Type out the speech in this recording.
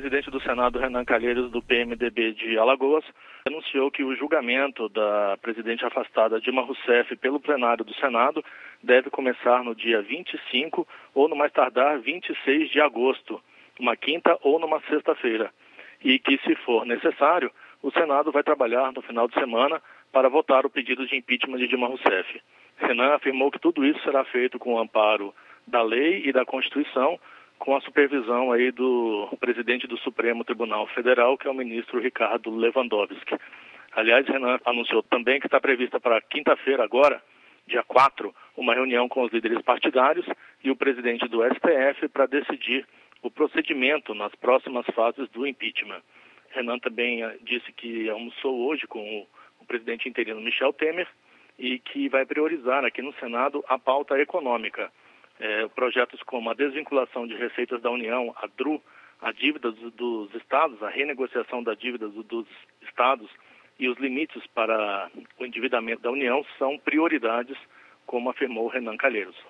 presidente do Senado, Renan Calheiros, do PMDB de Alagoas, anunciou que o julgamento da presidente afastada Dilma Rousseff pelo plenário do Senado deve começar no dia 25 ou, no mais tardar, 26 de agosto, uma quinta ou numa sexta-feira. E que, se for necessário, o Senado vai trabalhar no final de semana para votar o pedido de impeachment de Dilma Rousseff. Renan afirmou que tudo isso será feito com o amparo da lei e da Constituição, com a supervisão aí do presidente do Supremo Tribunal Federal, que é o ministro Ricardo Lewandowski. Aliás, Renan anunciou também que está prevista para quinta-feira agora, dia 4, uma reunião com os líderes partidários e o presidente do STF para decidir o procedimento nas próximas fases do impeachment. Renan também disse que almoçou hoje com o presidente interino Michel Temer e que vai priorizar aqui no Senado a pauta econômica. Projetos como a desvinculação de receitas da União, a DRU, a dívida dos estados, a renegociação da dívida dos estados e os limites para o endividamento da União são prioridades, como afirmou Renan Calheiros.